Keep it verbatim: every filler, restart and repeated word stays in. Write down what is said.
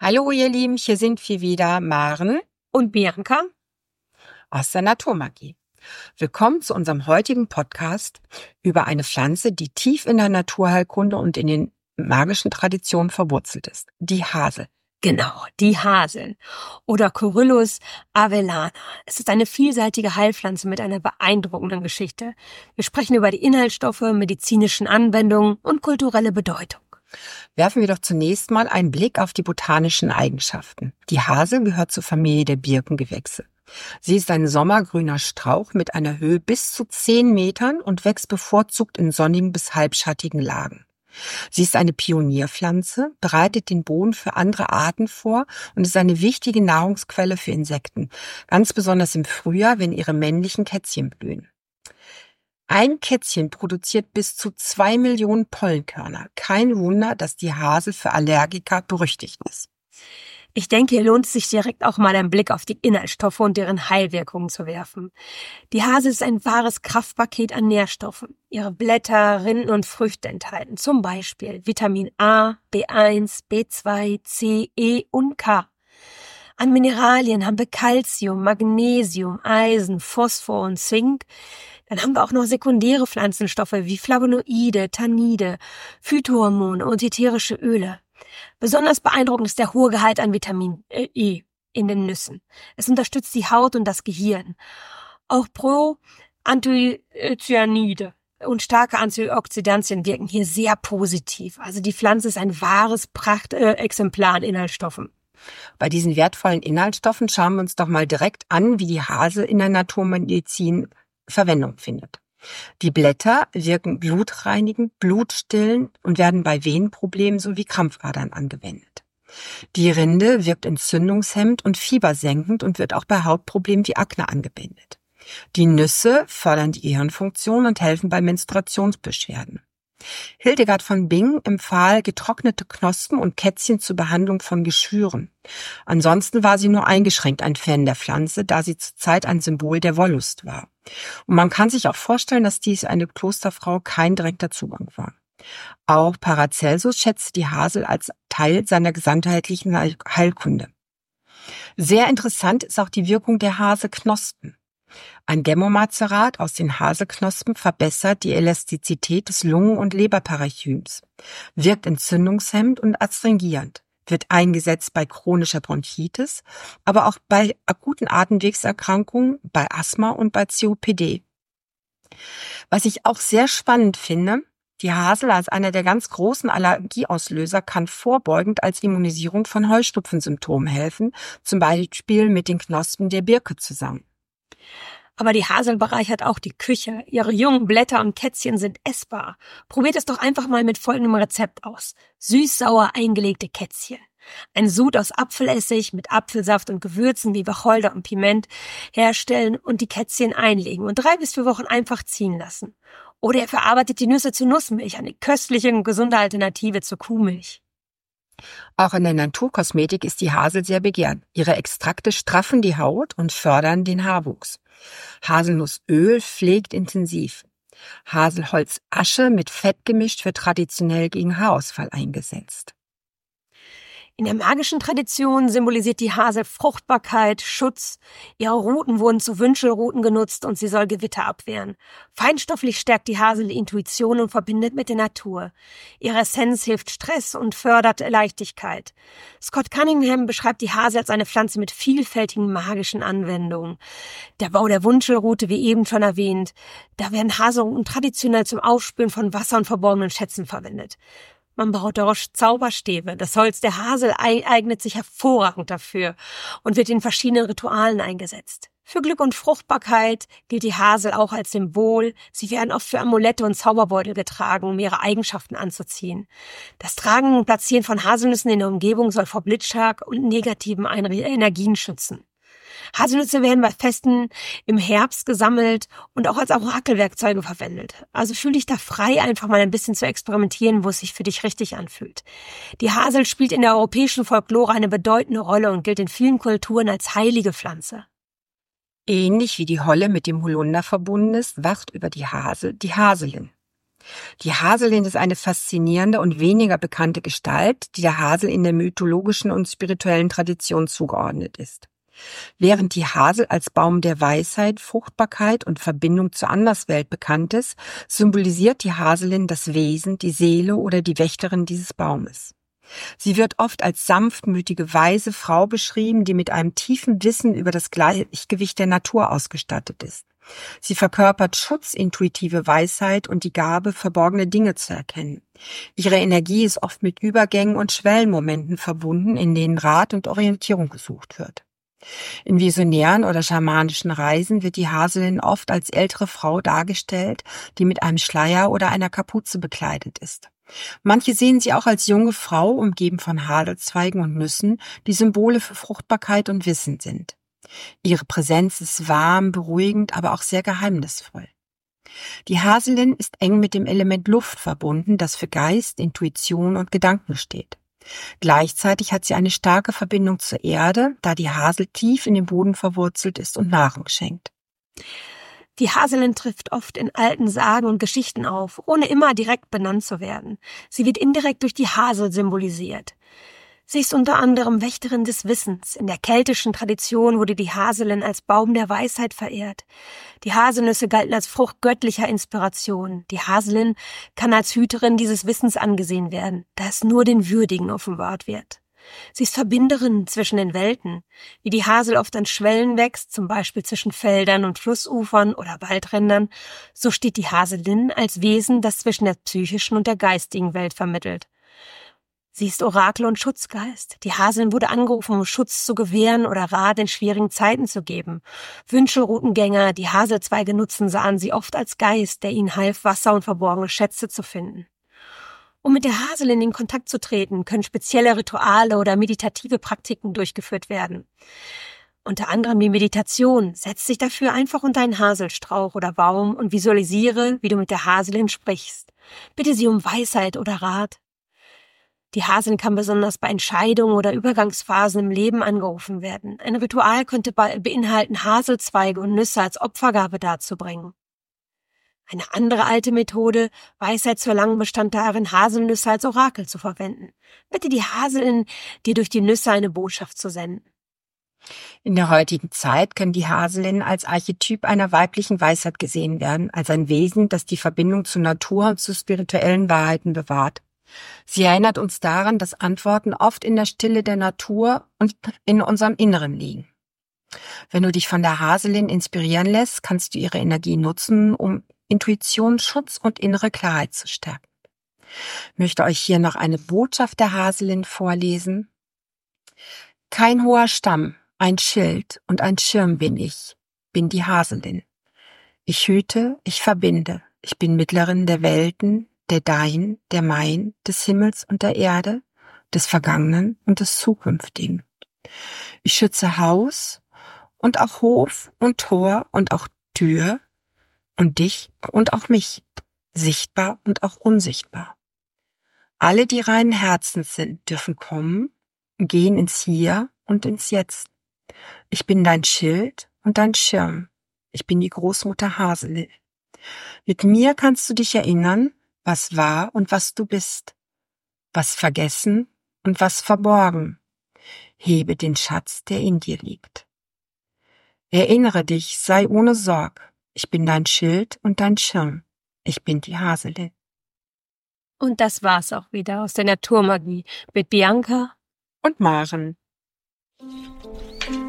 Hallo ihr Lieben, hier sind wir wieder, Maren und Bianca aus der Naturmagie. Willkommen zu unserem heutigen Podcast über eine Pflanze, die tief in der Naturheilkunde und in den magischen Traditionen verwurzelt ist, die Hasel. Genau, die Hasel oder Corylus avellana. Es ist eine vielseitige Heilpflanze mit einer beeindruckenden Geschichte. Wir sprechen über die Inhaltsstoffe, medizinischen Anwendungen und kulturelle Bedeutung. Werfen wir doch zunächst mal einen Blick auf die botanischen Eigenschaften. Die Hasel gehört zur Familie der Birkengewächse. Sie ist ein sommergrüner Strauch mit einer Höhe bis zu zehn Metern und wächst bevorzugt in sonnigen bis halbschattigen Lagen. Sie ist eine Pionierpflanze, bereitet den Boden für andere Arten vor und ist eine wichtige Nahrungsquelle für Insekten, ganz besonders im Frühjahr, wenn ihre männlichen Kätzchen blühen. Ein Kätzchen produziert bis zu zwei Millionen Pollenkörner. Kein Wunder, dass die Hasel für Allergiker berüchtigt ist. Ich denke, hier lohnt es sich direkt auch mal einen Blick auf die Inhaltsstoffe und deren Heilwirkungen zu werfen. Die Hasel ist ein wahres Kraftpaket an Nährstoffen. Ihre Blätter, Rinden und Früchte enthalten zum Beispiel Vitamin A, B eins, B zwei, C, E und K. An Mineralien haben wir Calcium, Magnesium, Eisen, Phosphor und Zink. Dann haben wir auch noch sekundäre Pflanzenstoffe wie Flavonoide, Tannide, Phytohormone und ätherische Öle. Besonders beeindruckend ist der hohe Gehalt an Vitamin E in den Nüssen. Es unterstützt die Haut und das Gehirn. Auch Proanthocyanide und starke Antioxidantien wirken hier sehr positiv. Also die Pflanze ist ein wahres Prachtexemplar an Inhaltsstoffen. Bei diesen wertvollen Inhaltsstoffen schauen wir uns doch mal direkt an, wie die Hasel in der Naturmedizin Verwendung findet. Die Blätter wirken blutreinigend, blutstillend und werden bei Venenproblemen sowie Krampfadern angewendet. Die Rinde wirkt entzündungshemmend und fiebersenkend und wird auch bei Hautproblemen wie Akne angewendet. Die Nüsse fördern die Gehirnfunktion und helfen bei Menstruationsbeschwerden. Hildegard von Bingen empfahl getrocknete Knospen und Kätzchen zur Behandlung von Geschwüren. Ansonsten war sie nur eingeschränkt ein Fan der Pflanze, da sie zur Zeit ein Symbol der Wollust war. Und man kann sich auch vorstellen, dass dies eine Klosterfrau kein direkter Zugang war. Auch Paracelsus schätzte die Hasel als Teil seiner gesamtheitlichen Heilkunde. Sehr interessant ist auch die Wirkung der Haselknospen. Ein Gemmomazerat aus den Haselknospen verbessert die Elastizität des Lungen- und Leberparenchyms, wirkt entzündungshemmend und astringierend, wird eingesetzt bei chronischer Bronchitis, aber auch bei akuten Atemwegserkrankungen, bei Asthma und bei C O P D. Was ich auch sehr spannend finde, die Hasel als einer der ganz großen Allergieauslöser kann vorbeugend als Immunisierung von Heuschnupfensymptomen helfen, zum Beispiel mit den Knospen der Birke zusammen. Aber die Hasel bereichert auch die Küche. Ihre jungen Blätter und Kätzchen sind essbar. Probiert es doch einfach mal mit folgendem Rezept aus. Süß-sauer eingelegte Kätzchen. Ein Sud aus Apfelessig mit Apfelsaft und Gewürzen wie Wacholder und Piment herstellen und die Kätzchen einlegen und drei bis vier Wochen einfach ziehen lassen. Oder er verarbeitet die Nüsse zu Nussmilch, eine köstliche und gesunde Alternative zur Kuhmilch. Auch in der Naturkosmetik ist die Hasel sehr begehrt. Ihre Extrakte straffen die Haut und fördern den Haarwuchs. Haselnussöl pflegt intensiv. Haselholzasche mit Fett gemischt wird traditionell gegen Haarausfall eingesetzt. In der magischen Tradition symbolisiert die Hasel Fruchtbarkeit, Schutz. Ihre Ruten wurden zu Wünschelruten genutzt und sie soll Gewitter abwehren. Feinstofflich stärkt die Hasel die Intuition und verbindet mit der Natur. Ihre Essenz hilft Stress und fördert Leichtigkeit. Scott Cunningham beschreibt die Hasel als eine Pflanze mit vielfältigen magischen Anwendungen. Der Bau der Wunschelrute, wie eben schon erwähnt, da werden Haselruten traditionell zum Aufspüren von Wasser und verborgenen Schätzen verwendet. Man baut daraus Zauberstäbe. Das Holz der Hasel eignet sich hervorragend dafür und wird in verschiedenen Ritualen eingesetzt. Für Glück und Fruchtbarkeit gilt die Hasel auch als Symbol. Sie werden oft für Amulette und Zauberbeutel getragen, um ihre Eigenschaften anzuziehen. Das Tragen und Platzieren von Haselnüssen in der Umgebung soll vor Blitzschlag und negativen Energien schützen. Haselnüsse werden bei Festen im Herbst gesammelt und auch als Orakelwerkzeuge verwendet. Also fühl dich da frei, einfach mal ein bisschen zu experimentieren, wo es sich für dich richtig anfühlt. Die Hasel spielt in der europäischen Folklore eine bedeutende Rolle und gilt in vielen Kulturen als heilige Pflanze. Ähnlich wie die Holle mit dem Holunder verbunden ist, wacht über die Hasel die Haselin. Die Haselin ist eine faszinierende und weniger bekannte Gestalt, die der Hasel in der mythologischen und spirituellen Tradition zugeordnet ist. Während die Hasel als Baum der Weisheit, Fruchtbarkeit und Verbindung zur Anderswelt bekannt ist, symbolisiert die Haselin das Wesen, die Seele oder die Wächterin dieses Baumes. Sie wird oft als sanftmütige, weise Frau beschrieben, die mit einem tiefen Wissen über das Gleichgewicht der Natur ausgestattet ist. Sie verkörpert Schutz, intuitive Weisheit und die Gabe, verborgene Dinge zu erkennen. Ihre Energie ist oft mit Übergängen und Schwellenmomenten verbunden, in denen Rat und Orientierung gesucht wird. In visionären oder schamanischen Reisen wird die Haselin oft als ältere Frau dargestellt, die mit einem Schleier oder einer Kapuze bekleidet ist. Manche sehen sie auch als junge Frau, umgeben von Haselzweigen und Nüssen, die Symbole für Fruchtbarkeit und Wissen sind. Ihre Präsenz ist warm, beruhigend, aber auch sehr geheimnisvoll. Die Haselin ist eng mit dem Element Luft verbunden, das für Geist, Intuition und Gedanken steht. Gleichzeitig hat sie eine starke Verbindung zur Erde, da die Hasel tief in den Boden verwurzelt ist und Nahrung schenkt. Die Haselin trifft oft in alten Sagen und Geschichten auf, ohne immer direkt benannt zu werden. Sie wird indirekt durch die Hasel symbolisiert. Sie ist unter anderem Wächterin des Wissens. In der keltischen Tradition wurde die Haselin als Baum der Weisheit verehrt. Die Haselnüsse galten als Frucht göttlicher Inspiration. Die Haselin kann als Hüterin dieses Wissens angesehen werden, da es nur den Würdigen offenbart wird. Sie ist Verbinderin zwischen den Welten. Wie die Hasel oft an Schwellen wächst, zum Beispiel zwischen Feldern und Flussufern oder Waldrändern, so steht die Haselin als Wesen, das zwischen der psychischen und der geistigen Welt vermittelt. Sie ist Orakel und Schutzgeist. Die Haselin wurde angerufen, um Schutz zu gewähren oder Rat in schwierigen Zeiten zu geben. Wünschelroutengänger, die Haselzweige nutzen, sahen sie oft als Geist, der ihnen half, Wasser und verborgene Schätze zu finden. Um mit der Haselin in Kontakt zu treten, können spezielle Rituale oder meditative Praktiken durchgeführt werden. Unter anderem die Meditation. Setz dich dafür einfach unter einen Haselstrauch oder Baum und visualisiere, wie du mit der Haselin sprichst. Bitte sie um Weisheit oder Rat. Die Haselin kann besonders bei Entscheidungen oder Übergangsphasen im Leben angerufen werden. Ein Ritual könnte beinhalten, Haselzweige und Nüsse als Opfergabe darzubringen. Eine andere alte Methode, Weisheit zu erlangen, bestand darin, Haselnüsse als Orakel zu verwenden. Bitte die Haselin, dir durch die Nüsse eine Botschaft zu senden. In der heutigen Zeit kann die Haselin als Archetyp einer weiblichen Weisheit gesehen werden, als ein Wesen, das die Verbindung zur Natur und zu spirituellen Wahrheiten bewahrt. Sie erinnert uns daran, dass Antworten oft in der Stille der Natur und in unserem Inneren liegen. Wenn du dich von der Haselin inspirieren lässt, kannst du ihre Energie nutzen, um Intuition, Schutz und innere Klarheit zu stärken. Ich möchte euch hier noch eine Botschaft der Haselin vorlesen. Kein hoher Stamm, ein Schild und ein Schirm bin ich, bin die Haselin. Ich hüte, ich verbinde, ich bin Mittlerin der Welten, der Dein, der Mein, des Himmels und der Erde, des Vergangenen und des Zukünftigen. Ich schütze Haus und auch Hof und Tor und auch Tür und dich und auch mich, sichtbar und auch unsichtbar. Alle, die reinen Herzens sind, dürfen kommen, gehen ins Hier und ins Jetzt. Ich bin dein Schild und dein Schirm. Ich bin die Großmutter Haselin. Mit mir kannst du dich erinnern, was war und was du bist, was vergessen und was verborgen. Hebe den Schatz, der in dir liegt. Erinnere dich, sei ohne Sorg. Ich bin dein Schild und dein Schirm. Ich bin die Haselin. Und das war's auch wieder aus der Naturmagie mit Bianca und Maren.